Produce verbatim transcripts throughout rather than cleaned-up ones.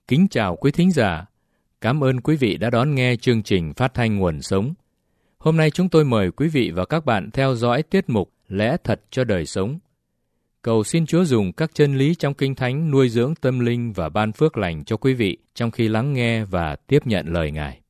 Kính chào quý thính giả. Cảm ơn quý vị đã đón nghe chương trình phát thanh Nguồn Sống. Hôm nay chúng tôi mời quý vị và các bạn theo dõi tiết mục Lẽ Thật cho Đời Sống. Cầu xin Chúa dùng các chân lý trong Kinh Thánh nuôi dưỡng tâm linh và ban phước lành cho quý vị trong khi lắng nghe và tiếp nhận lời Ngài.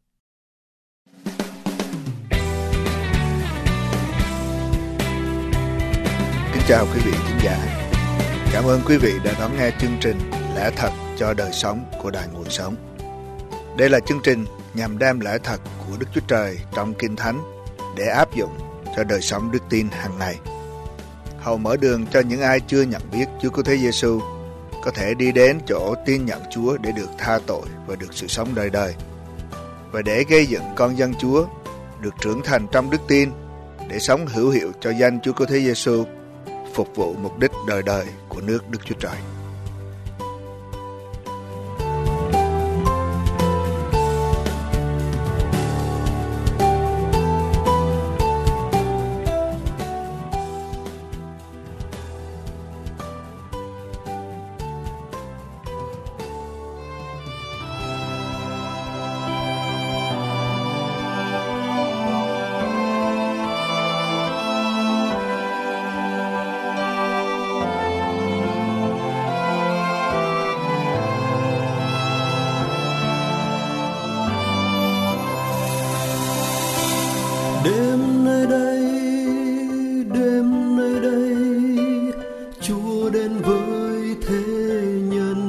Kính chào quý vị thính giả. Cảm ơn quý vị đã đón nghe chương trình Lẽ Thật cho Đời Sống của Đài Nguồn Sống. Đây là chương trình nhằm đem lẽ thật của Đức Chúa Trời trong Kinh Thánh để áp dụng cho đời sống đức tin hàng ngày. Hầu mở đường cho những ai chưa nhận biết Chúa Cứu Thế Giêsu có thể đi đến chỗ tin nhận Chúa để được tha tội và được sự sống đời đời, và để gây dựng con dân Chúa được trưởng thành trong đức tin để sống hữu hiệu cho danh Chúa Cứu Thế Giêsu, phục vụ mục đích đời đời của nước Đức Chúa Trời. Đêm nơi đây, đêm nơi đây, Chúa đến với thế nhân.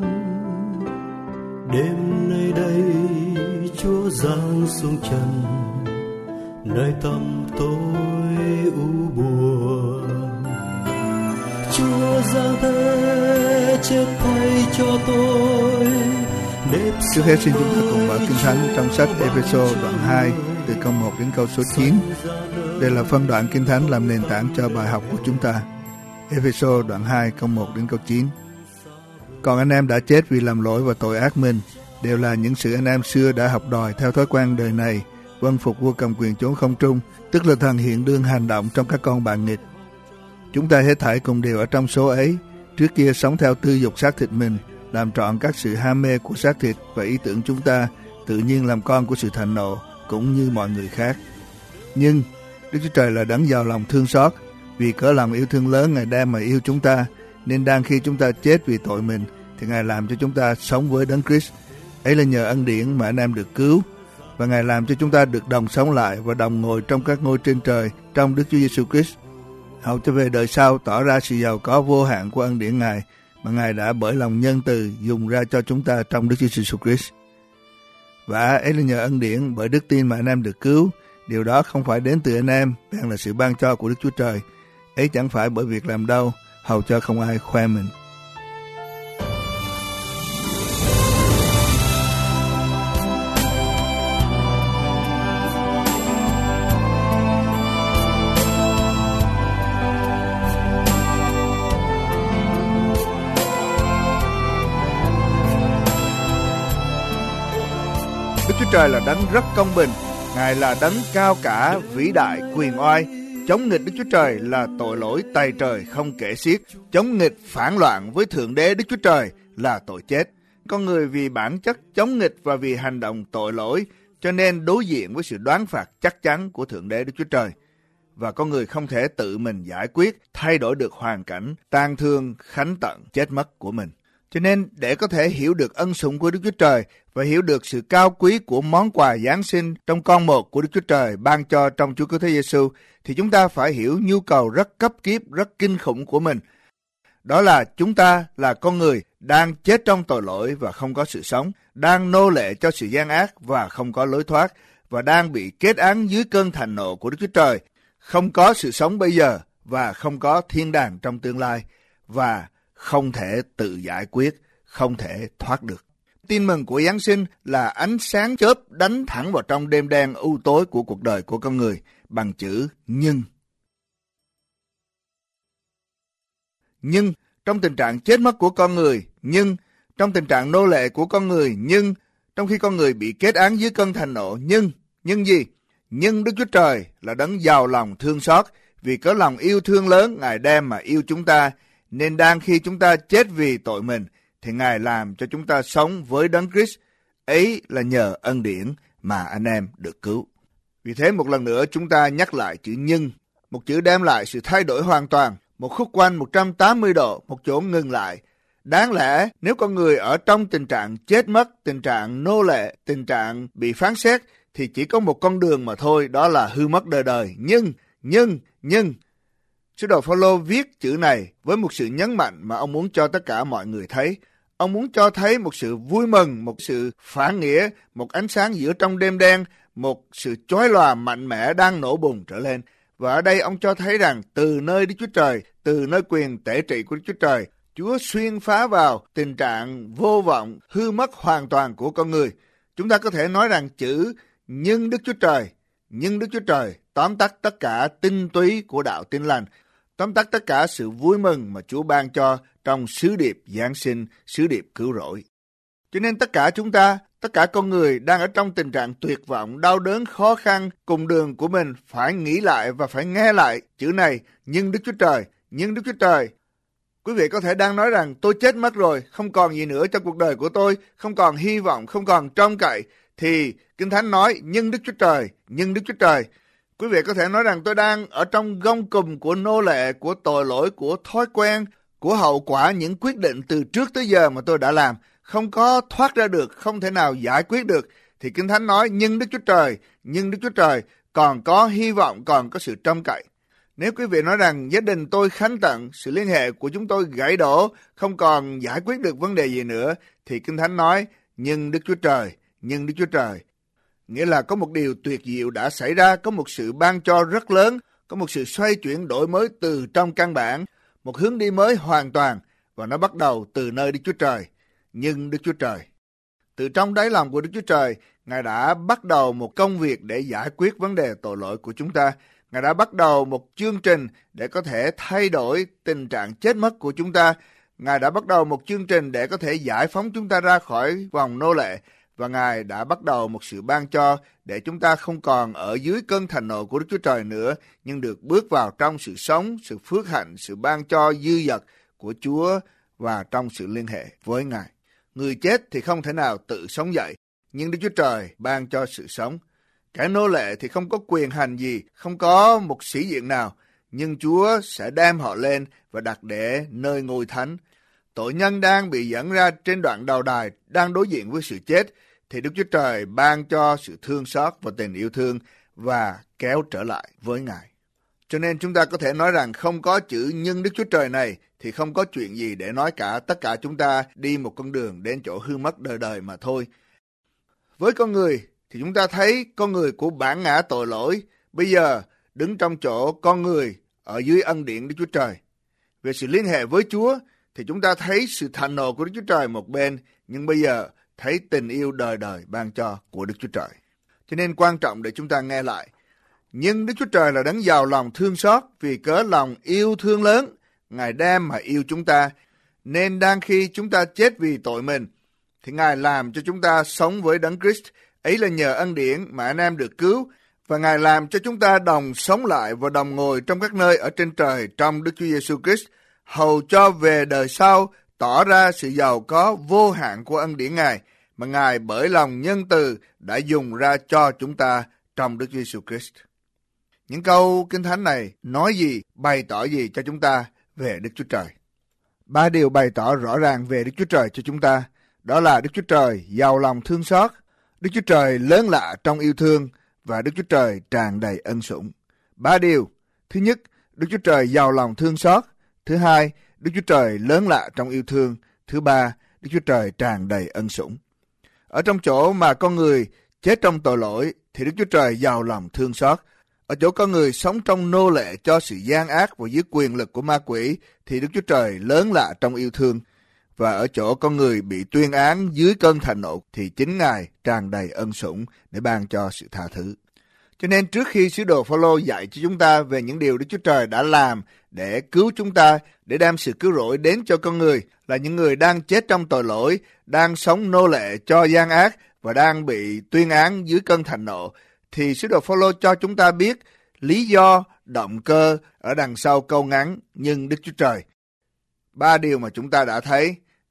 Đêm nơi đây, Chúa giáng xuống trần, nơi tăm tối u buồn. Chúa giáng thế chết thay cho tôi. Trước hết xin chúng ta cùng mở Kinh Thánh trong sách Ê-phê-sô đoạn hai từ câu một đến câu số chín. Đây là phân đoạn Kinh Thánh làm nền tảng cho bài học của chúng ta. Ê-phê-sô đoạn hai câu một đến câu chín. Còn anh em đã chết vì làm lỗi và tội ác mình, đều là những sự anh em xưa đã học đòi theo thói quen đời này, vâng phục vua cầm quyền chốn không trung, tức là thần hiện đương hành động trong các con bạn nghịch. Chúng ta hết thảy cùng đều ở trong số ấy, trước kia sống theo tư dục xác thịt mình, làm trọn các sự ham mê của xác thịt và ý tưởng chúng ta, tự nhiên làm con của sự thạnh nộ, cũng như mọi người khác. Nhưng Đức Chúa Trời là đấng giàu lòng thương xót, vì cỡ lòng yêu thương lớn Ngài đem mà yêu chúng ta, nên đang khi chúng ta chết vì tội mình, thì Ngài làm cho chúng ta sống với Đấng Christ. Ấy là nhờ ân điển mà anh em được cứu, và Ngài làm cho chúng ta được đồng sống lại và đồng ngồi trong các ngôi trên trời trong Đức Chúa Giêsu Christ, hầu cho về đời sau tỏ ra sự giàu có vô hạn của ân điển Ngài mà Ngài đã bởi lòng nhân từ dùng ra cho chúng ta trong Đức Chúa Giêsu Christ. Và ấy là nhờ ân điển bởi đức tin mà anh em được cứu. Điều đó không phải đến từ anh em, bèn là sự ban cho của Đức Chúa Trời. Ấy chẳng phải bởi việc làm đâu, hầu cho không ai khoe mình. Đức Chúa Trời là đấng rất công bình, Ngài là đấng cao cả, vĩ đại, quyền oai. Chống nghịch Đức Chúa Trời là tội lỗi tày trời không kể xiết. Chống nghịch phản loạn với Thượng Đế Đức Chúa Trời là tội chết. Con người vì bản chất chống nghịch và vì hành động tội lỗi, cho nên đối diện với sự đoán phạt chắc chắn của Thượng Đế Đức Chúa Trời. Và con người không thể tự mình giải quyết, thay đổi được hoàn cảnh, tang thương, khánh tận, chết mất của mình. Cho nên để có thể hiểu được ân sủng của Đức Chúa Trời và hiểu được sự cao quý của món quà Giáng sinh trong con một của Đức Chúa Trời ban cho trong Chúa Cứu Thế Giêsu, thì chúng ta phải hiểu nhu cầu rất cấp kiếp, rất kinh khủng của mình. Đó là chúng ta là con người đang chết trong tội lỗi và không có sự sống, đang nô lệ cho sự gian ác và không có lối thoát, và đang bị kết án dưới cơn thạnh nộ của Đức Chúa Trời, không có sự sống bây giờ và không có thiên đàng trong tương lai, và không thể tự giải quyết, không thể thoát được. Tin mừng của Giáng sinh là ánh sáng chớp đánh thẳng vào trong đêm đen u tối của cuộc đời của con người bằng chữ nhưng. Nhưng trong tình trạng chết mất của con người, nhưng trong tình trạng nô lệ của con người, nhưng trong khi con người bị kết án dưới cơn thạnh nộ, nhưng, nhưng gì? Nhưng Đức Chúa Trời là đấng giàu lòng thương xót, vì có lòng yêu thương lớn Ngài đem mà yêu chúng ta, nên đang khi chúng ta chết vì tội mình, thì Ngài làm cho chúng ta sống với Đấng Christ. Ấy là nhờ ân điển mà anh em được cứu. Vì thế một lần nữa chúng ta nhắc lại chữ nhưng, một chữ đem lại sự thay đổi hoàn toàn, một khúc quanh một trăm tám mươi độ, một chỗ ngừng lại. Đáng lẽ nếu con người ở trong tình trạng chết mất, tình trạng nô lệ, tình trạng bị phán xét, thì chỉ có một con đường mà thôi, đó là hư mất đời đời. Nhưng, nhưng, nhưng, sứ đồ Phao-lô viết chữ này với một sự nhấn mạnh mà ông muốn cho tất cả mọi người thấy. Ông muốn cho thấy một sự vui mừng, một sự phản nghĩa, một ánh sáng giữa trong đêm đen, một sự chói lòa mạnh mẽ đang nổ bùng trở lên. Và ở đây ông cho thấy rằng từ nơi Đức Chúa Trời, từ nơi quyền tể trị của Đức Chúa Trời, Chúa xuyên phá vào tình trạng vô vọng, hư mất hoàn toàn của con người. Chúng ta có thể nói rằng chữ nhưng Đức Chúa Trời, nhưng Đức Chúa Trời tóm tắt tất cả tinh túy của đạo Tin Lành, tóm tắt tất cả sự vui mừng mà Chúa ban cho trong sứ điệp Giáng sinh, sứ điệp cứu rỗi. Cho nên tất cả chúng ta, tất cả con người đang ở trong tình trạng tuyệt vọng, đau đớn, khó khăn, cùng đường của mình phải nghĩ lại và phải nghe lại chữ này, nhưng Đức Chúa Trời, nhưng Đức Chúa Trời. Quý vị có thể đang nói rằng tôi chết mất rồi, không còn gì nữa trong cuộc đời của tôi, không còn hy vọng, không còn trông cậy. Thì Kinh Thánh nói, nhưng Đức Chúa Trời, nhưng Đức Chúa Trời. Quý vị có thể nói rằng tôi đang ở trong gông cùm của nô lệ, của tội lỗi, của thói quen, của hậu quả những quyết định từ trước tới giờ mà tôi đã làm, không có thoát ra được, không thể nào giải quyết được. Thì Kinh Thánh nói, nhưng Đức Chúa Trời, nhưng Đức Chúa Trời còn có hy vọng, còn có sự trông cậy. Nếu quý vị nói rằng gia đình tôi khánh tận, sự liên hệ của chúng tôi gãy đổ, không còn giải quyết được vấn đề gì nữa, thì Kinh Thánh nói, nhưng Đức Chúa Trời, nhưng Đức Chúa Trời. Nghĩa là có một điều tuyệt diệu đã xảy ra, có một sự ban cho rất lớn, có một sự xoay chuyển đổi mới từ trong căn bản, một hướng đi mới hoàn toàn, và nó bắt đầu từ nơi Đức Chúa Trời, nhưng Đức Chúa Trời. Từ trong đáy lòng của Đức Chúa Trời, Ngài đã bắt đầu một công việc để giải quyết vấn đề tội lỗi của chúng ta. Ngài đã bắt đầu một chương trình để có thể thay đổi tình trạng chết mất của chúng ta. Ngài đã bắt đầu một chương trình để có thể giải phóng chúng ta ra khỏi vòng nô lệ. Và Ngài đã bắt đầu một sự ban cho để chúng ta không còn ở dưới cơn thạnh nộ của Đức Chúa Trời nữa, nhưng được bước vào trong sự sống, sự phước hạnh, sự ban cho dư dật của Chúa và trong sự liên hệ với Ngài. Người chết thì không thể nào tự sống dậy, nhưng Đức Chúa Trời ban cho sự sống. Kẻ nô lệ thì không có quyền hành gì, không có một sĩ diện nào, nhưng Chúa sẽ đem họ lên và đặt để nơi ngôi thánh. Tội nhân đang bị dẫn ra trên đoạn đầu đài, đang đối diện với sự chết, thì Đức Chúa Trời ban cho sự thương xót và tình yêu thương và kéo trở lại với Ngài. Cho nên chúng ta có thể nói rằng không có chữ nhưng Đức Chúa Trời này thì không có chuyện gì để nói cả, tất cả chúng ta đi một con đường đến chỗ hư mất đời đời mà thôi. Với con người thì chúng ta thấy con người của bản ngã tội lỗi bây giờ đứng trong chỗ con người ở dưới ân điển Đức Chúa Trời. Về sự liên hệ với Chúa thì chúng ta thấy sự thạnh nộ của Đức Chúa Trời một bên, nhưng bây giờ thấy tình yêu đời đời ban cho của Đức Chúa Trời. Cho nên quan trọng để chúng ta nghe lại. Nhưng Đức Chúa Trời là đấng giàu lòng thương xót, vì cớ lòng yêu thương lớn, Ngài đem mà yêu chúng ta, nên đang khi chúng ta chết vì tội mình, thì Ngài làm cho chúng ta sống với đấng Christ. Ấy là nhờ ân điển mà anh em được cứu, và Ngài làm cho chúng ta đồng sống lại và đồng ngồi trong các nơi ở trên trời trong Đức Chúa Giêsu Christ, hầu cho về đời sau tỏ ra sự giàu có vô hạn của ân điển Ngài, mà Ngài bởi lòng nhân từ đã dùng ra cho chúng ta trong Đức Chúa Giêsu Christ. Những câu Kinh Thánh này nói gì, bày tỏ gì cho chúng ta về Đức Chúa Trời? Ba điều bày tỏ rõ ràng về Đức Chúa Trời cho chúng ta, đó là Đức Chúa Trời giàu lòng thương xót, Đức Chúa Trời lớn lạ trong yêu thương, và Đức Chúa Trời tràn đầy ân sủng. Ba điều. Thứ nhất, Đức Chúa Trời giàu lòng thương xót. Thứ hai, Đức Chúa Trời lớn lạ trong yêu thương. Thứ ba, Đức Chúa Trời tràn đầy ân sủng. Ở trong chỗ mà con người chết trong tội lỗi thì Đức Chúa Trời giàu lòng thương xót. Ở chỗ con người sống trong nô lệ cho sự gian ác và dưới quyền lực của ma quỷ thì Đức Chúa Trời lớn lạ trong yêu thương. Và ở chỗ con người bị tuyên án dưới cơn thạnh nộ thì chính Ngài tràn đầy ân sủng để ban cho sự tha thứ. Cho nên trước khi sứ đồ Phao-lô dạy cho chúng ta về những điều Đức Chúa Trời đã làm để cứu chúng ta, để đem sự cứu rỗi đến cho con người, là những người đang chết trong tội lỗi, đang sống nô lệ cho gian ác và đang bị tuyên án dưới cơn thạnh nộ, thì sứ đồ Phao-lô cho chúng ta biết lý do, động cơ ở đằng sau câu ngắn nhưng Đức Chúa Trời. Ba điều mà chúng ta đã thấy,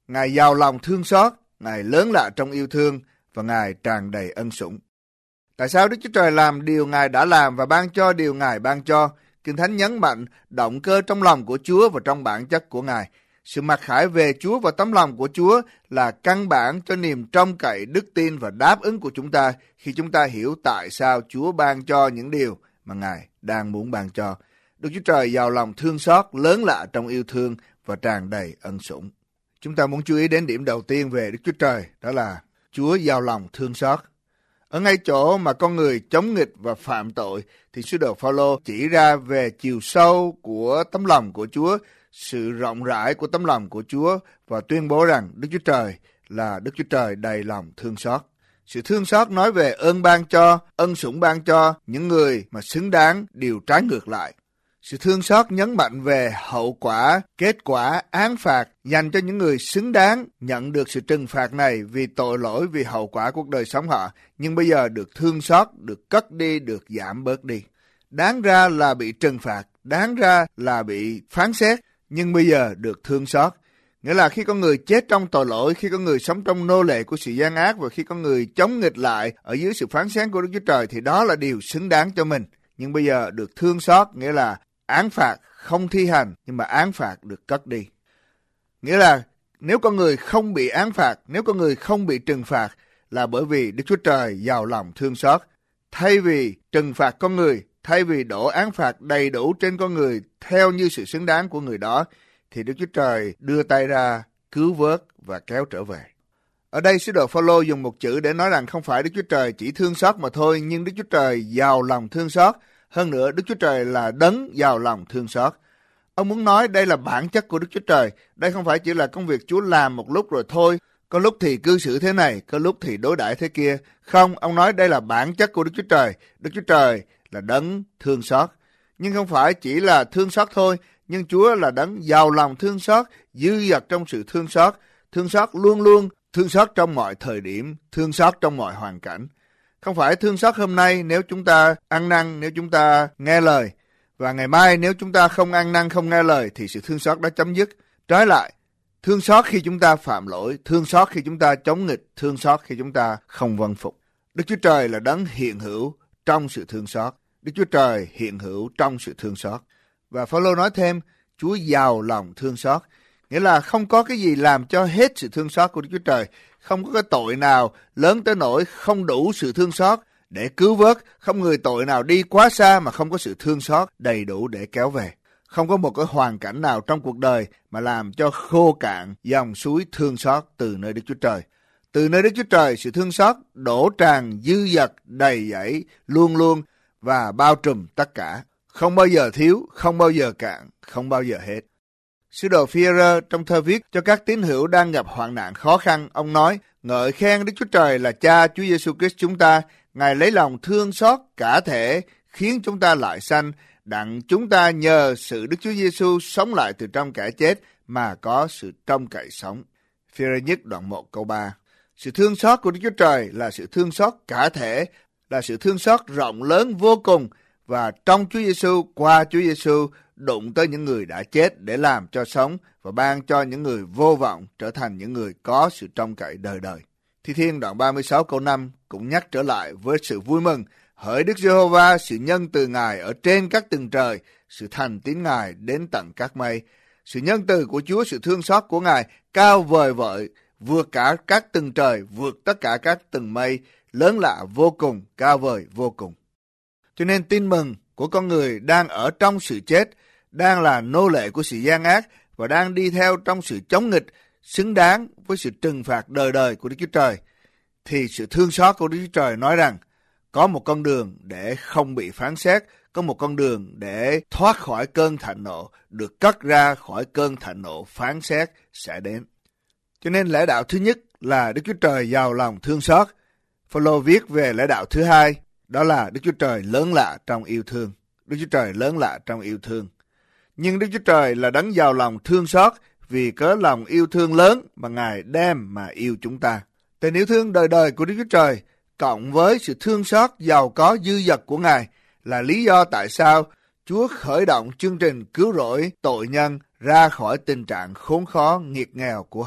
Ngài giàu lòng thương xót, Ngài lớn lạ trong yêu thương và Ngài tràn đầy ân sủng. Tại sao Đức Chúa Trời làm điều Ngài đã làm và ban cho điều Ngài ban cho? Kinh Thánh nhấn mạnh động cơ trong lòng của Chúa và trong bản chất của Ngài. Sự mặc khải về Chúa và tấm lòng của Chúa là căn bản cho niềm trông cậy, đức tin và đáp ứng của chúng ta khi chúng ta hiểu tại sao Chúa ban cho những điều mà Ngài đang muốn ban cho. Đức Chúa Trời giàu lòng thương xót, lớn lạ trong yêu thương và tràn đầy ân sủng. Chúng ta muốn chú ý đến điểm đầu tiên về Đức Chúa Trời, đó là Chúa giàu lòng thương xót. Ở ngay chỗ mà con người chống nghịch và phạm tội thì sứ đồ Phao-lô chỉ ra về chiều sâu của tấm lòng của Chúa, sự rộng rãi của tấm lòng của Chúa và tuyên bố rằng Đức Chúa Trời là Đức Chúa Trời đầy lòng thương xót. Sự thương xót nói về ơn ban cho, ân sủng ban cho những người mà xứng đáng điều trái ngược lại. Sự thương xót nhấn mạnh về hậu quả, kết quả, án phạt dành cho những người xứng đáng nhận được sự trừng phạt này vì tội lỗi, vì hậu quả cuộc đời sống họ, nhưng bây giờ được thương xót, được cất đi, được giảm bớt đi. Đáng ra là bị trừng phạt, đáng ra là bị phán xét, nhưng bây giờ được thương xót. Nghĩa là khi con người chết trong tội lỗi, khi con người sống trong nô lệ của sự gian ác và khi con người chống nghịch lại ở dưới sự phán xét của Đức Chúa Trời thì đó là điều xứng đáng cho mình. Nhưng bây giờ được thương xót nghĩa là án phạt không thi hành, nhưng mà án phạt được cất đi. Nghĩa là nếu con người không bị án phạt, nếu con người không bị trừng phạt là bởi vì Đức Chúa Trời giàu lòng thương xót. Thay vì trừng phạt con người, thay vì đổ án phạt đầy đủ trên con người theo như sự xứng đáng của người đó, thì Đức Chúa Trời đưa tay ra cứu vớt và kéo trở về. Ở đây sứ đồ Phao-lô dùng một chữ để nói rằng không phải Đức Chúa Trời chỉ thương xót mà thôi, nhưng Đức Chúa Trời giàu lòng thương xót. Hơn nữa, Đức Chúa Trời là đấng giàu lòng thương xót. Ông muốn nói đây là bản chất của Đức Chúa Trời. Đây không phải chỉ là công việc Chúa làm một lúc rồi thôi. Có lúc thì cư xử thế này, có lúc thì đối đãi thế kia. Không, ông nói đây là bản chất của Đức Chúa Trời. Đức Chúa Trời là đấng thương xót. Nhưng không phải chỉ là thương xót thôi, nhưng Chúa là đấng giàu lòng thương xót, dư dật trong sự thương xót. Thương xót luôn luôn, thương xót trong mọi thời điểm, thương xót trong mọi hoàn cảnh. Không phải thương xót hôm nay nếu chúng ta ăn năn, nếu chúng ta nghe lời. Và ngày mai nếu chúng ta không ăn năn, không nghe lời thì sự thương xót đã chấm dứt. Trái lại, thương xót khi chúng ta phạm lỗi, thương xót khi chúng ta chống nghịch, thương xót khi chúng ta không vâng phục. Đức Chúa Trời là đấng hiện hữu trong sự thương xót. Đức Chúa Trời hiện hữu trong sự thương xót. Và Phao-lô nói thêm, Chúa giàu lòng thương xót. Nghĩa là không có cái gì làm cho hết sự thương xót của Đức Chúa Trời. Không có cái tội nào lớn tới nỗi không đủ sự thương xót để cứu vớt. Không người tội nào đi quá xa mà không có sự thương xót đầy đủ để kéo về. Không có một cái hoàn cảnh nào trong cuộc đời mà làm cho khô cạn dòng suối thương xót từ nơi Đức Chúa Trời. Từ nơi Đức Chúa Trời, sự thương xót đổ tràn dư dật, đầy dẫy, luôn luôn và bao trùm tất cả. Không bao giờ thiếu, không bao giờ cạn, không bao giờ hết. Sứ đồ Phi-e-rơ trong thơ viết cho các tín hữu đang gặp hoạn nạn khó khăn, ông nói, ngợi khen Đức Chúa Trời là Cha Chúa Giêsu Christ chúng ta, Ngài lấy lòng thương xót cả thể, khiến chúng ta lại sanh, đặng chúng ta nhờ sự Đức Chúa Giêsu sống lại từ trong kẻ chết mà có sự trông cậy sống. Phi-e-rơ nhất đoạn một câu ba. Sự thương xót của Đức Chúa Trời là sự thương xót cả thể, là sự thương xót rộng lớn vô cùng, và trong Chúa Giêsu, qua Chúa Giêsu đụng tới những người đã chết để làm cho sống và ban cho những người vô vọng trở thành những người có sự trông cậy đời đời. Thi Thiên đoạn ba mươi sáu câu năm cũng nhắc trở lại với sự vui mừng, hỡi Đức Giê-hô-va, sự nhân từ Ngài ở trên các tầng trời, sự thành tín Ngài đến tận các mây. Sự nhân từ của Chúa, sự thương xót của Ngài cao vời vợi, vượt cả các tầng trời, vượt tất cả các tầng mây, lớn lạ vô cùng, cao vời vô cùng. Cho nên tin mừng của con người đang ở trong sự chết, đang là nô lệ của sự gian ác và đang đi theo trong sự chống nghịch, xứng đáng với sự trừng phạt đời đời của Đức Chúa Trời, thì sự thương xót của Đức Chúa Trời nói rằng có một con đường để không bị phán xét, có một con đường để thoát khỏi cơn thạnh nộ, được cất ra khỏi cơn thạnh nộ phán xét sẽ đến. Cho nên lẽ đạo thứ nhất là Đức Chúa Trời giàu lòng thương xót. Phao-lô viết về lẽ đạo thứ hai, đó là Đức Chúa Trời lớn lạ trong yêu thương. Đức Chúa Trời lớn lạ trong yêu thương. Nhưng Đức Chúa Trời là đấng giàu lòng thương xót vì cớ lòng yêu thương lớn mà Ngài đem mà yêu chúng ta. Tình yêu thương đời đời của Đức Chúa Trời cộng với sự thương xót giàu có dư dật của Ngài là lý do tại sao Chúa khởi động chương trình cứu rỗi tội nhân ra khỏi tình trạng khốn khó nghiệt nghèo của họ.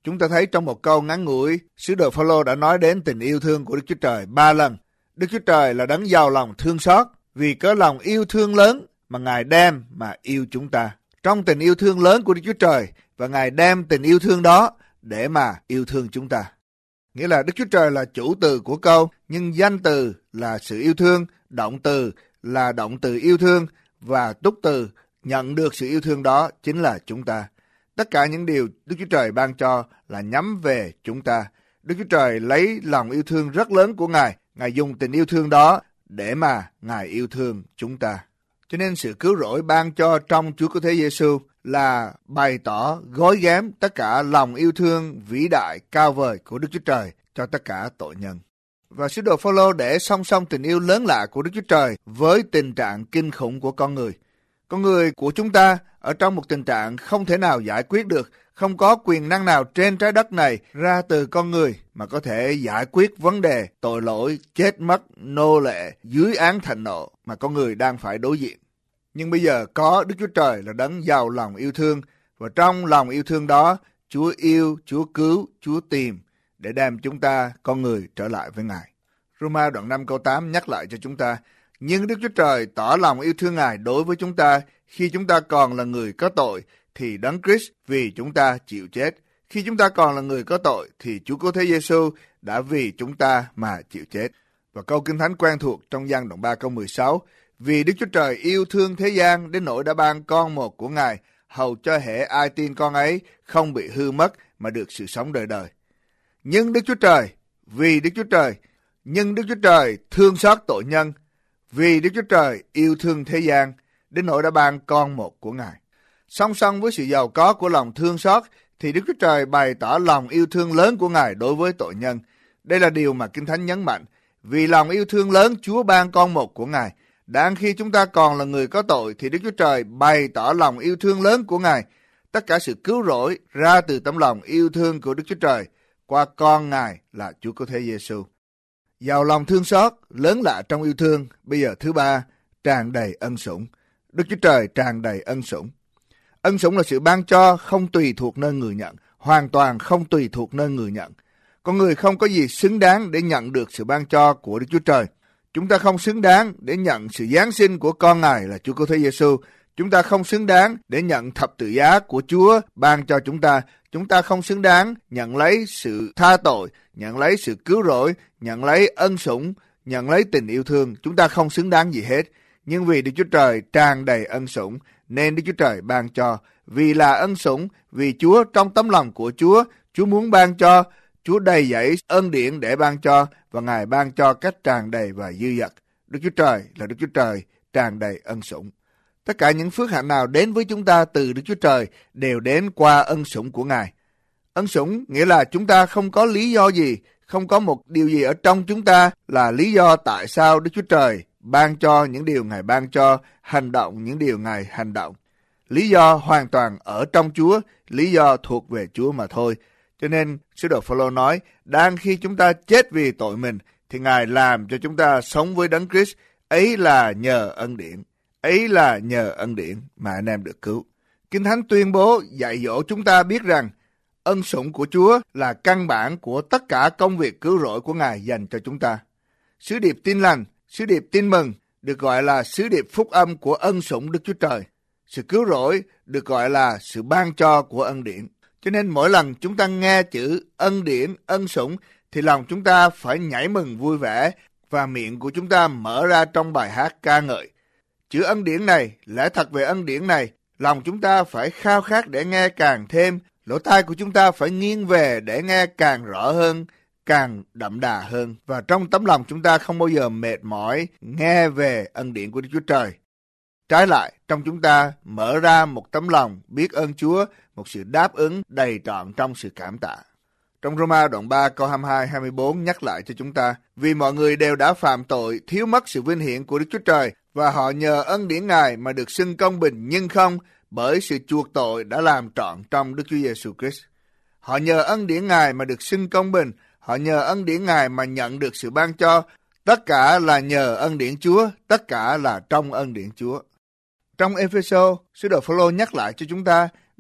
Chúng ta thấy trong một câu ngắn ngủi, sứ đồ Phao-lô đã nói đến tình yêu thương của Đức Chúa Trời ba lần. Đức Chúa Trời là đấng giàu lòng thương xót, vì có lòng yêu thương lớn mà Ngài đem mà yêu chúng ta. Trong tình yêu thương lớn của Đức Chúa Trời, và Ngài đem tình yêu thương đó để mà yêu thương chúng ta. Nghĩa là Đức Chúa Trời là chủ từ của câu, nhưng danh từ là sự yêu thương, động từ là động từ yêu thương, và túc từ nhận được sự yêu thương đó chính là chúng ta. Tất cả những điều Đức Chúa Trời ban cho là nhắm về chúng ta. Đức Chúa Trời lấy lòng yêu thương rất lớn của Ngài, Ngài dùng tình yêu thương đó để mà Ngài yêu thương chúng ta. Cho nên sự cứu rỗi ban cho trong Chúa Cứu Thế Giêsu là bày tỏ gói ghém tất cả lòng yêu thương vĩ đại cao vời của Đức Chúa Trời cho tất cả tội nhân. Và sứ đồ Phao-lô để song song tình yêu lớn lạ của Đức Chúa Trời với tình trạng kinh khủng của con người. Con người của chúng ta ở trong một tình trạng không thể nào giải quyết được, không có quyền năng nào trên trái đất này ra từ con người mà có thể giải quyết vấn đề tội lỗi, chết mất, nô lệ, dưới án thạnh nộ mà con người đang phải đối diện. Nhưng bây giờ có Đức Chúa Trời là đấng giàu lòng yêu thương, và trong lòng yêu thương đó, Chúa yêu, Chúa cứu, Chúa tìm để đem chúng ta, con người, trở lại với Ngài. Roma đoạn năm câu tám nhắc lại cho chúng ta, nhưng Đức Chúa Trời tỏ lòng yêu thương Ngài đối với chúng ta khi chúng ta còn là người có tội, thì Đấng Christ vì chúng ta chịu chết. Khi chúng ta còn là người có tội, thì Chúa Cứu Thế Giêsu đã vì chúng ta mà chịu chết. Và câu Kinh Thánh quen thuộc trong Giăng đoạn ba câu mười sáu, vì Đức Chúa Trời yêu thương thế gian đến nỗi đã ban con một của Ngài, hầu cho hễ ai tin con ấy không bị hư mất mà được sự sống đời đời. Nhưng Đức Chúa Trời, vì Đức Chúa Trời, nhưng Đức Chúa Trời thương xót tội nhân, vì Đức Chúa Trời yêu thương thế gian đến nỗi đã ban con một của Ngài. Song song với sự giàu có của lòng thương xót, thì Đức Chúa Trời bày tỏ lòng yêu thương lớn của Ngài đối với tội nhân. Đây là điều mà Kinh Thánh nhấn mạnh. Vì lòng yêu thương lớn, Chúa ban con một của Ngài. Đang khi chúng ta còn là người có tội, thì Đức Chúa Trời bày tỏ lòng yêu thương lớn của Ngài. Tất cả sự cứu rỗi ra từ tấm lòng yêu thương của Đức Chúa Trời qua con Ngài là Chúa Cứu Thế Giêsu. Giàu lòng thương xót, lớn lạ trong yêu thương. Bây giờ thứ ba, tràn đầy ân sủng. Đức Chúa Trời tràn đầy ân sủng. Ân sủng là sự ban cho không tùy thuộc nơi người nhận, hoàn toàn không tùy thuộc nơi người nhận. Con người không có gì xứng đáng để nhận được sự ban cho của Đức Chúa Trời. Chúng ta không xứng đáng để nhận sự giáng sinh của con Ngài là Chúa Cứu Thế Giêsu. Chúng ta không xứng đáng để nhận thập tự giá của Chúa ban cho chúng ta. Chúng ta không xứng đáng nhận lấy sự tha tội, nhận lấy sự cứu rỗi, nhận lấy ân sủng, nhận lấy tình yêu thương. Chúng ta không xứng đáng gì hết. Nhưng vì Đức Chúa Trời tràn đầy ân sủng, nên Đức Chúa Trời ban cho. Vì là ân sủng, vì Chúa trong tấm lòng của Chúa, Chúa muốn ban cho, Chúa đầy dẫy ân điển để ban cho, và Ngài ban cho cách tràn đầy và dư dật. Đức Chúa Trời là Đức Chúa Trời tràn đầy ân sủng. Tất cả những phước hạnh nào đến với chúng ta từ Đức Chúa Trời đều đến qua ân sủng của Ngài. Ân sủng nghĩa là chúng ta không có lý do gì, không có một điều gì ở trong chúng ta là lý do tại sao Đức Chúa Trời ban cho những điều Ngài ban cho, hành động những điều Ngài hành động. Lý do hoàn toàn ở trong Chúa, lý do thuộc về Chúa mà thôi. Cho nên sứ đồ Phao-lô nói, đang khi chúng ta chết vì tội mình, thì Ngài làm cho chúng ta sống với Đấng Christ. Ấy là nhờ ân điển, ấy là nhờ ân điển mà anh em được cứu. Kinh Thánh tuyên bố dạy dỗ chúng ta biết rằng ân sủng của Chúa là căn bản của tất cả công việc cứu rỗi của Ngài dành cho chúng ta. Sứ điệp tin lành, sứ điệp tin mừng được gọi là sứ điệp phúc âm của ân sủng Đức Chúa Trời. Sự cứu rỗi được gọi là sự ban cho của ân điển. Cho nên mỗi lần chúng ta nghe chữ ân điển, ân sủng thì lòng chúng ta phải nhảy mừng vui vẻ và miệng của chúng ta mở ra trong bài hát ca ngợi. Chữ ân điển này, lẽ thật về ân điển này, lòng chúng ta phải khao khát để nghe càng thêm, lỗ tai của chúng ta phải nghiêng về để nghe càng rõ hơn, càng đậm đà hơn. Và trong tấm lòng chúng ta không bao giờ mệt mỏi nghe về ân điển của Đức Chúa Trời. Trái lại, trong chúng ta mở ra một tấm lòng biết ơn Chúa, một sự đáp ứng đầy trọn trong sự cảm tạ. Trong Roma đoạn ba câu hai mươi hai hai mươi bốn nhắc lại cho chúng ta, vì mọi người đều đã phạm tội, thiếu mất sự vinh hiển của Đức Chúa Trời, và họ nhờ ân điển Ngài mà được xưng công bình, nhưng không bởi sự chuộc tội đã làm trọn trong Đức Chúa Giêsu Christ. Họ nhờ ân điển Ngài mà được xưng công bình, họ nhờ ân điển Ngài mà nhận được sự ban cho. Tất cả là nhờ ân điển Chúa, tất cả là trong ân điển Chúa. Trong Ê-phê-sô, sứ đồ Phao-lô nhắc lại cho chúng ta,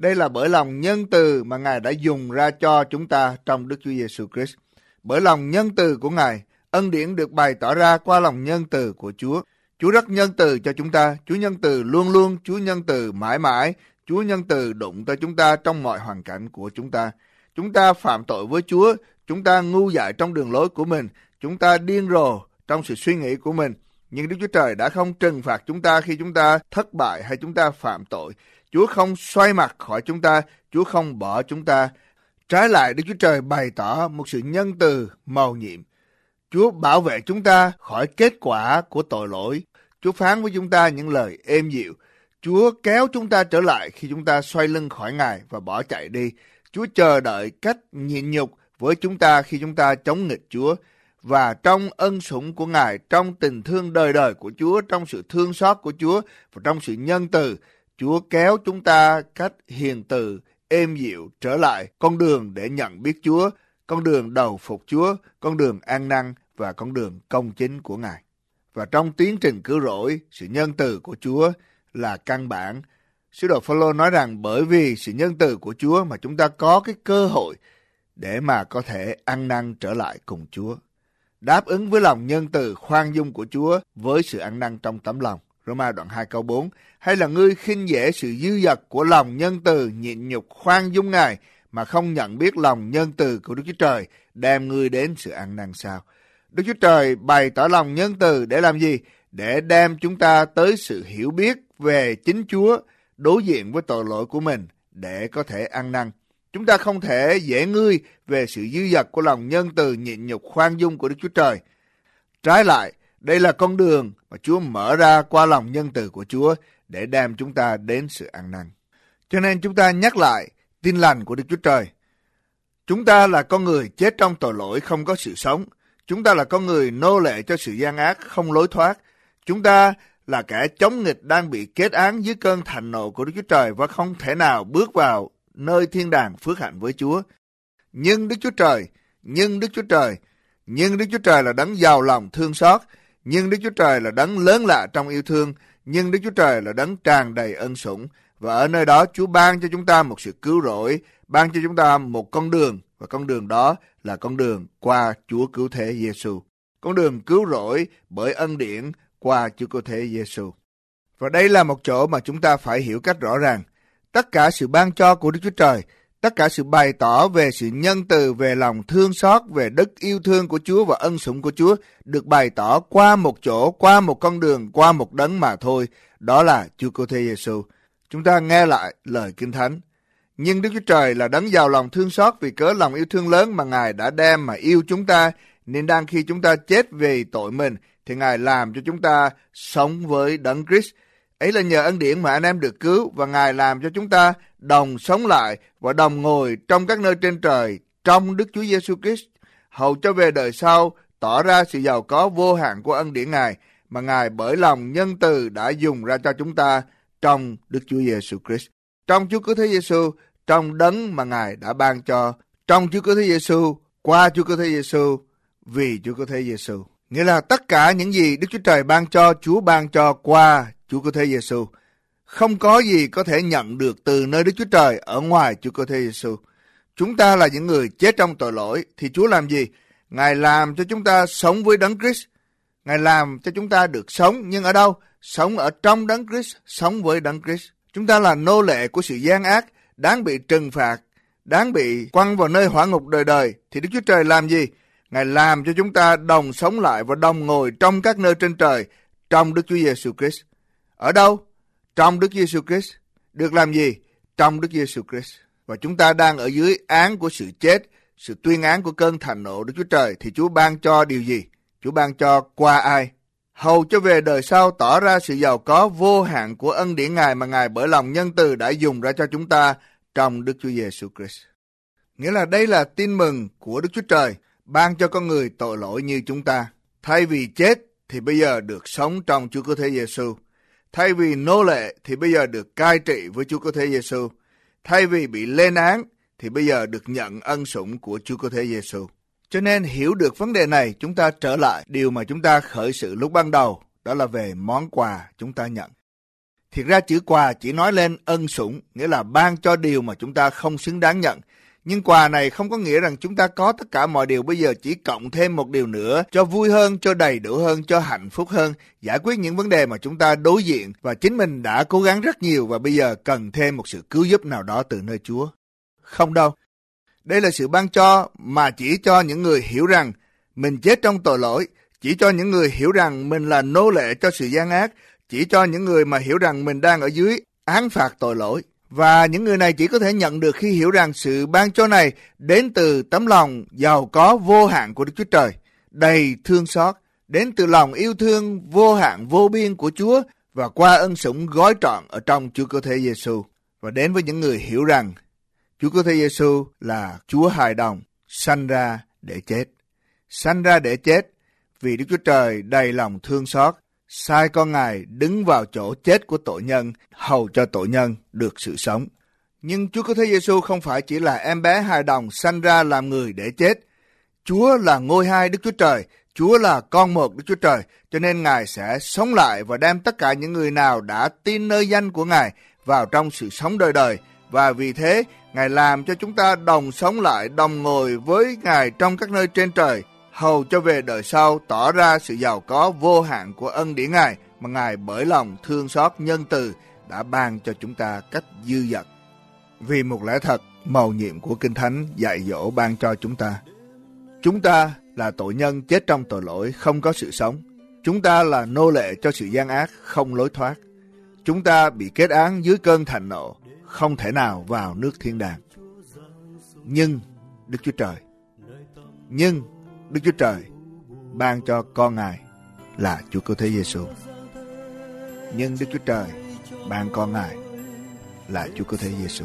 Đây là bởi lòng nhân từ mà Ngài đã dùng ra cho chúng ta trong Đức Chúa Giêsu Christ. Bởi lòng nhân từ của Ngài, ân điển được bày tỏ ra qua lòng nhân từ của Chúa. Chúa rất nhân từ cho chúng ta. Chúa nhân từ luôn luôn, Chúa nhân từ mãi mãi. Chúa nhân từ đụng tới chúng ta trong mọi hoàn cảnh của chúng ta. Chúng ta phạm tội với Chúa, chúng ta ngu dại trong đường lối của mình, chúng ta điên rồ trong sự suy nghĩ của mình. Nhưng Đức Chúa Trời đã không trừng phạt chúng ta khi chúng ta thất bại hay chúng ta phạm tội. Chúa không xoay mặt khỏi chúng ta, Chúa không bỏ chúng ta. Trái lại, Đức Chúa Trời bày tỏ một sự nhân từ mầu nhiệm. Chúa bảo vệ chúng ta khỏi kết quả của tội lỗi. Chúa phán với chúng ta những lời êm dịu. Chúa kéo chúng ta trở lại khi chúng ta xoay lưng khỏi Ngài và bỏ chạy đi. Chúa chờ đợi cách nhịn nhục với chúng ta khi chúng ta chống nghịch Chúa. Và trong ân sủng của Ngài, trong tình thương đời đời của Chúa, trong sự thương xót của Chúa và trong sự nhân từ, Chúa kéo chúng ta cách hiền từ, êm dịu trở lại con đường để nhận biết Chúa, con đường đầu phục Chúa, con đường an năng và con đường công chính của Ngài. Và trong tiến trình cứu rỗi, sự nhân từ của Chúa là căn bản. Sứ đồ Phao-lô nói rằng bởi vì sự nhân từ của Chúa mà chúng ta có cái cơ hội để mà có thể ăn năn trở lại cùng Chúa. Đáp ứng với lòng nhân từ khoan dung của Chúa với sự ăn năn trong tấm lòng. Roma đoạn hai câu bốn. Hay là ngươi khinh dễ sự dư dật của lòng nhân từ nhịn nhục khoan dung Ngài mà không nhận biết lòng nhân từ của Đức Chúa Trời đem ngươi đến sự ăn năn sao? Đức Chúa Trời bày tỏ lòng nhân từ để làm gì? Để đem chúng ta tới sự hiểu biết về chính Chúa, đối diện với tội lỗi của mình để có thể ăn năn. Chúng ta không thể dễ ngươi về sự dư dật của lòng nhân từ nhịn nhục khoan dung của Đức Chúa Trời. Trái lại, đây là con đường mà Chúa mở ra qua lòng nhân từ của Chúa để đem chúng ta đến sự ăn năn. Cho nên chúng ta nhắc lại tin lành của Đức Chúa Trời. Chúng ta là con người chết trong tội lỗi không có sự sống. Chúng ta là con người nô lệ cho sự gian ác không lối thoát. Chúng ta là kẻ chống nghịch đang bị kết án dưới cơn thạnh nộ của Đức Chúa Trời và không thể nào bước vào nơi thiên đàng phước hạnh với Chúa. Nhưng Đức Chúa Trời, nhưng Đức Chúa Trời, nhưng Đức Chúa Trời là đấng giàu lòng thương xót, nhưng Đức Chúa Trời là đấng lớn lạ trong yêu thương, nhưng Đức Chúa Trời là đấng tràn đầy ân sủng. Và ở nơi đó Chúa ban cho chúng ta một sự cứu rỗi, ban cho chúng ta một con đường, và con đường đó là con đường qua Chúa Cứu Thế Giêsu. Con đường cứu rỗi bởi ân điển qua Chúa Cứu Thế Giêsu. Và đây là một chỗ mà chúng ta phải hiểu cách rõ ràng. Tất cả sự ban cho của Đức Chúa Trời, tất cả sự bày tỏ về sự nhân từ, về lòng thương xót, về đức yêu thương của Chúa và ân sủng của Chúa được bày tỏ qua một chỗ, qua một con đường, qua một đấng mà thôi. Đó là Chúa Cứu Thế Giêsu. Chúng ta nghe lại lời Kinh Thánh. Nhưng Đức Chúa Trời là đấng giàu lòng thương xót vì cớ lòng yêu thương lớn mà Ngài đã đem mà yêu chúng ta, nên đang khi chúng ta chết vì tội mình thì Ngài làm cho chúng ta sống với đấng Christ. Ấy là nhờ ân điển mà anh em được cứu, và Ngài làm cho chúng ta đồng sống lại và đồng ngồi trong các nơi trên trời trong Đức Chúa Giêsu Christ, hầu cho về đời sau tỏ ra sự giàu có vô hạn của ân điển Ngài mà Ngài bởi lòng nhân từ đã dùng ra cho chúng ta trong Đức Chúa Giêsu Christ. Trong Chúa Cứu Thế Giêsu, trong đấng mà Ngài đã ban cho, trong Chúa Cứu Thế Giêsu, qua Chúa Cứu Thế Giêsu, vì Chúa Cứu Thế Giêsu. Nghĩa là tất cả những gì Đức Chúa Trời ban cho, Chúa ban cho qua Chúa Cứu Thế Giêsu. Không có gì có thể nhận được từ nơi Đức Chúa Trời ở ngoài Chúa Cứu Thế Giêsu. Chúng ta là những người chết trong tội lỗi thì Chúa làm gì? Ngài làm cho chúng ta sống với đấng Christ. Ngài làm cho chúng ta được sống, nhưng ở đâu? Sống ở trong đấng Christ, sống với đấng Christ. Chúng ta là nô lệ của sự gian ác, đáng bị trừng phạt, đáng bị quăng vào nơi hỏa ngục đời đời. Thì Đức Chúa Trời làm gì? Ngài làm cho chúng ta đồng sống lại và đồng ngồi trong các nơi trên trời, trong Đức Chúa Giêsu Christ. Ở đâu? Trong Đức Giêsu Christ. Được làm gì? Trong Đức Giêsu Christ. Và chúng ta đang ở dưới án của sự chết, sự tuyên án của cơn thạnh nộ Đức Chúa Trời. Thì Chúa ban cho điều gì? Chúa ban cho qua ai? Hầu cho về đời sau tỏ ra sự giàu có vô hạn của ân điển Ngài mà Ngài bởi lòng nhân từ đã dùng ra cho chúng ta trong Đức Chúa Giêsu Christ. Nghĩa là đây là tin mừng của Đức Chúa Trời ban cho con người tội lỗi như chúng ta. Thay vì chết thì bây giờ được sống trong Chúa Cứu Thế Giêsu. Thay vì nô lệ thì bây giờ được cai trị với Chúa Cứu Thế Giêsu. Thay vì bị lên án thì bây giờ được nhận ân sủng của Chúa Cứu Thế Giêsu. Cho nên hiểu được vấn đề này, chúng ta trở lại điều mà chúng ta khởi sự lúc ban đầu, đó là về món quà chúng ta nhận. Thiệt ra chữ quà chỉ nói lên ân sủng, nghĩa là ban cho điều mà chúng ta không xứng đáng nhận. Nhưng quà này không có nghĩa rằng chúng ta có tất cả mọi điều, bây giờ chỉ cộng thêm một điều nữa cho vui hơn, cho đầy đủ hơn, cho hạnh phúc hơn, giải quyết những vấn đề mà chúng ta đối diện và chính mình đã cố gắng rất nhiều và bây giờ cần thêm một sự cứu giúp nào đó từ nơi Chúa. Không đâu. Đây là sự ban cho mà chỉ cho những người hiểu rằng mình chết trong tội lỗi, chỉ cho những người hiểu rằng mình là nô lệ cho sự gian ác, chỉ cho những người mà hiểu rằng mình đang ở dưới án phạt tội lỗi. Và những người này chỉ có thể nhận được khi hiểu rằng sự ban cho này đến từ tấm lòng giàu có vô hạn của Đức Chúa Trời, đầy thương xót, đến từ lòng yêu thương vô hạn vô biên của Chúa và qua ân sủng gói trọn ở trong Chúa Cơ Thể Giêsu. Và đến với những người hiểu rằng Chúa Cơ Thể Giêsu là Chúa hài đồng, sanh ra để chết. Sanh ra để chết vì Đức Chúa Trời đầy lòng thương xót, sai con Ngài đứng vào chỗ chết của tội nhân, hầu cho tội nhân được sự sống. Nhưng Chúa Cơ Thể Giêsu không phải chỉ là em bé hài đồng sanh ra làm người để chết. Chúa là ngôi hai Đức Chúa Trời, Chúa là con một Đức Chúa Trời, cho nên Ngài sẽ sống lại và đem tất cả những người nào đã tin nơi danh của Ngài vào trong sự sống đời đời. Và vì thế, Ngài làm cho chúng ta đồng sống lại, đồng ngồi với Ngài trong các nơi trên trời, hầu cho về đời sau tỏ ra sự giàu có vô hạn của ân điển Ngài mà Ngài bởi lòng thương xót nhân từ đã ban cho chúng ta cách dư dật. Vì một lẽ thật mầu nhiệm của Kinh Thánh dạy dỗ ban cho chúng ta. Chúng ta là tội nhân chết trong tội lỗi, không có sự sống. Chúng ta là nô lệ cho sự gian ác, không lối thoát. Chúng ta bị kết án dưới cơn thạnh nộ, không thể nào vào nước thiên đàng. Nhưng Đức Chúa Trời, nhưng Đức Chúa Trời ban cho con Ngài là Chúa Cơ Thể Giêsu. Nhưng Đức Chúa Trời ban con Ngài là Chúa Cơ Thể Giêsu.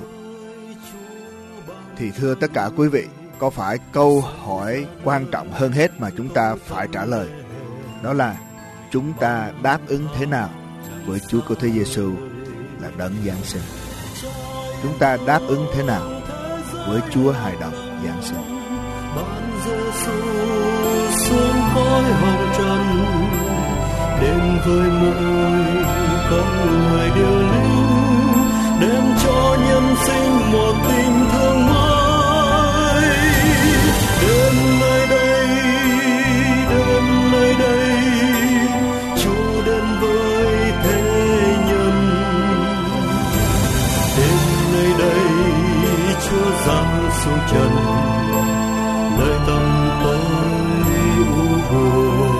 Thì thưa tất cả quý vị, có phải câu hỏi quan trọng hơn hết mà chúng ta phải trả lời, đó là chúng ta đáp ứng thế nào với Chúa Cơ Thể Giêsu là đấng giáng sinh? Chúng ta đáp ứng thế nào với Chúa hài đồng giáng sinh? Ban Giêsu xuống cõi hồng trần, đến với mỗi con người điều linh, đem cho nhân sinh một tình thương mới. Đến nơi đây, đến nơi đây, Chúa đến với thế nhân. Đến nơi đây, Chúa giáng xuống trần, nơi tâm tôi u buồn.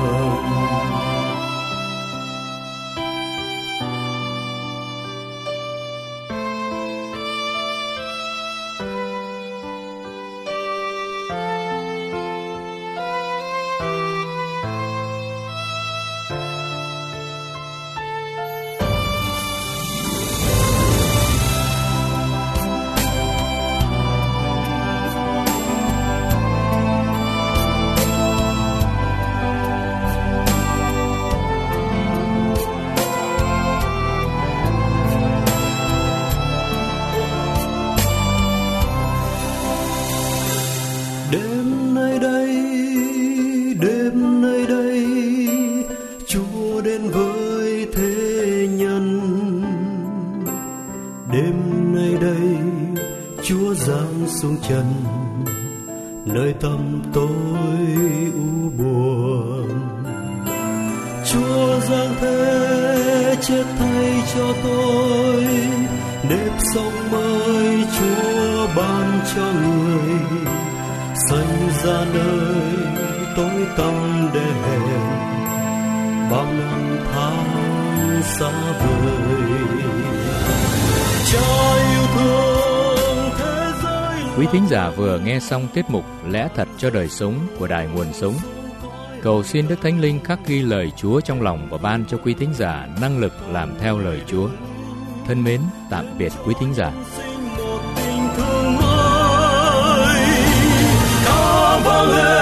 Đêm nơi đây, đêm nơi đây, Chúa đến với thế nhân. Đêm nơi đây, Chúa giáng xuống trần, nơi tâm tôi u buồn. Chúa giáng thế chết thay cho tôi, nếp sống mới Chúa ban cho người. Sanh ra nơi tối tăm để hẹn, bao năm tháng xa vời. Cha yêu thương thế giới. Quý thính giả vừa nghe xong tiết mục Lẽ Thật cho Đời Sống của Đài Nguồn Sống. Cầu xin Đức Thánh Linh khắc ghi lời Chúa trong lòng và ban cho quý thính giả năng lực làm theo lời Chúa. Thân mến, tạm biệt quý thính giả. Vang lên